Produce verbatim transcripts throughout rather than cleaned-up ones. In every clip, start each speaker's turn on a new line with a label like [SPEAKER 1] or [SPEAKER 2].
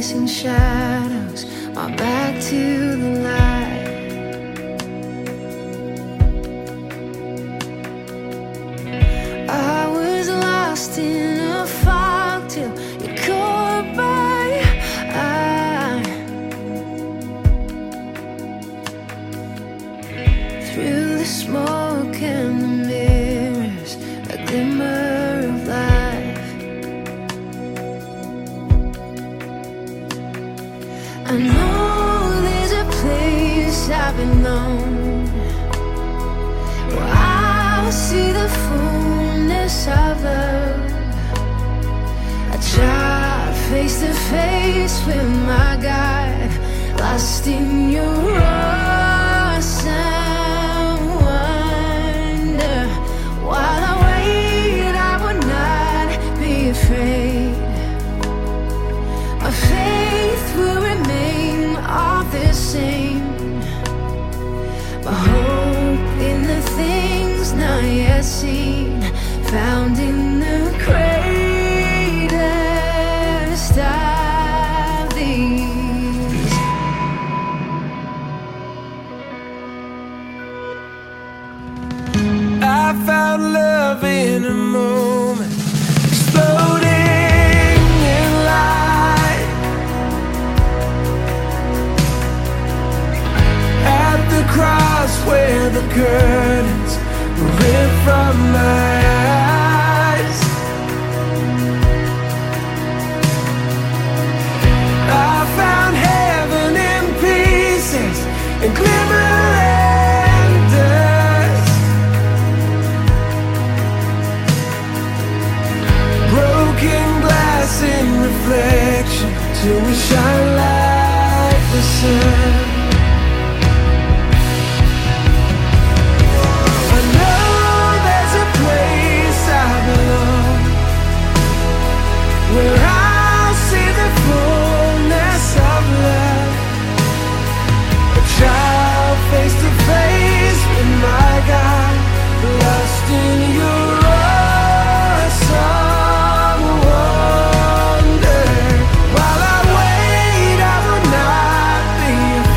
[SPEAKER 1] chasing shadows, my back to the light. I was lost in a fog till you caught my eye. Through the smoke and the mirrors, a glimmer of life. I know there's a place I belong, where I'll see the fullness of love. I tried face to face with my God, lost in your awesome wonder. While I wait, I would not be afraid. My faith will remain all the same. My hope in the things not yet seen, found in the greatest of these.
[SPEAKER 2] I found love in a moment, exploding in light. At the cross where the curtains were ripped from my eyes, I found heaven in pieces and glimmer and dust. Broken glass in reflection till we shine like the sun. I know there's a place I belong, where I'll see the fullness of love. A child face to face with my God, lost in your awesome wonder. While I wait, I will not be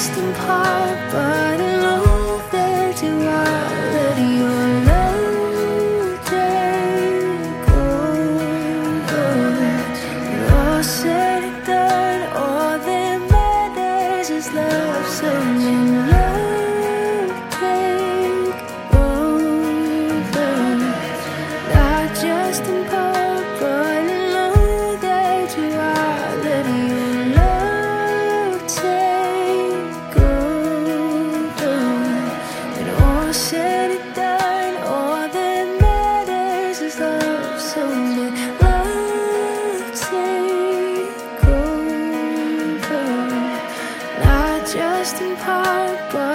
[SPEAKER 1] just in part, but I know that you are. Let your love take over. When all said and done, all that matters is love. So when love take over, not just in part, but I know that you are. Let your love take over. When all said and done, all that matters is love. So let love take over, not just in part, but